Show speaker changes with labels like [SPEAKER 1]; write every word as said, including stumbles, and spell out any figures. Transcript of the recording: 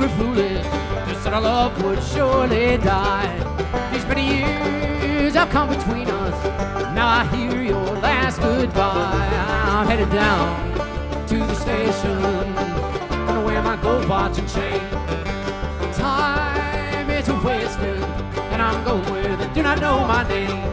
[SPEAKER 1] were foolish, just said our love would surely die. These many years have come between us, now I hear your last goodbye. I'm headed down to the station, gonna wear my gold watch and chain. Time is a wasting, and I'm going with it, do not know my name.